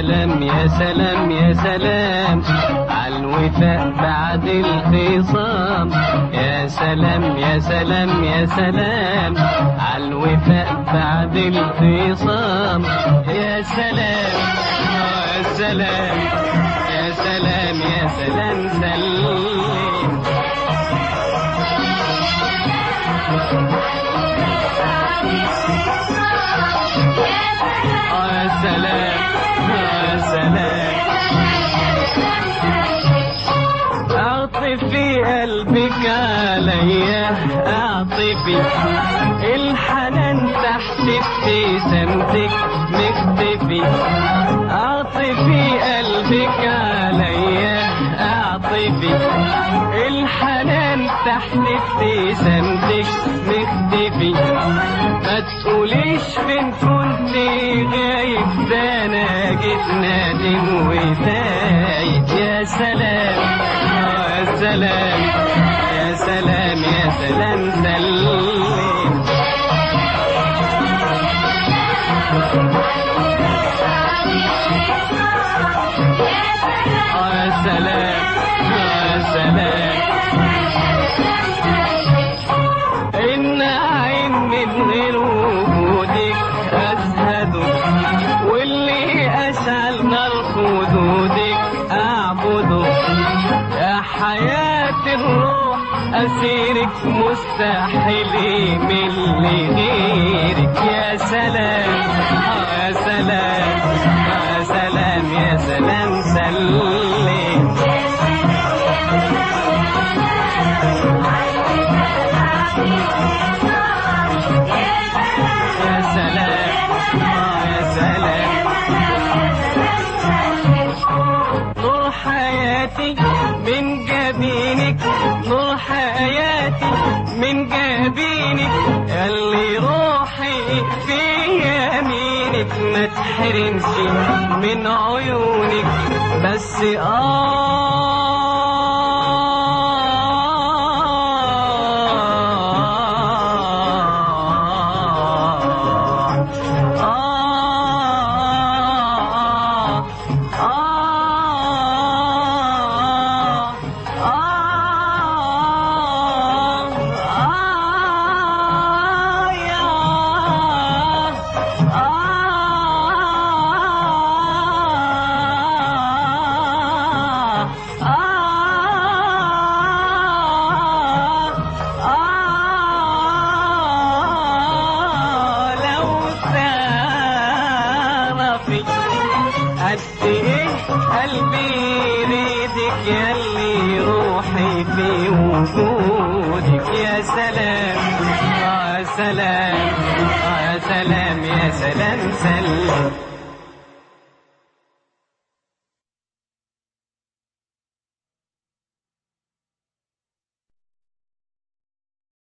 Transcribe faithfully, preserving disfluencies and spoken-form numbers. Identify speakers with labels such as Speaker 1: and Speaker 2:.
Speaker 1: سلام يا سلام يا سلام عالوفاء بعد الخصام. يا سلام يا سلام يا سلام عالوفاء بعد الخصام. يا سلام يا سلام يا سلام يا سلام سلم. يا سلام يا سلام اعطفي قلبك عليا اعطفي الحنان تحت ابتسامتك مختفي. اعطفي قلبك عليا اعطفي الحنان تحت ابتسامتك مختفي. ما تقوليش فين كنت غايب ده انا جيت نادم وفايت. يا سلام يا سلام يا سلام يا سلام سلم. يا سلام يا سلام إن عين من غير وجودك أزهد واللي أشعل نار خدودك أعبده. يا حياة الروح أسيرك مستحيل من غيرك. يا سلام يا سلام يا سلام يا سلام سلم. يا سلام يا سلام نور حياتي من جبينك نور حياتي من جبينك اللي روحي في يمينك ما تحرمش من عيونك بس آه قد ايه قلبي يريدك ياللي روحي في وجودك. يا سلام يا سلام يا سلام يا سلام سلم.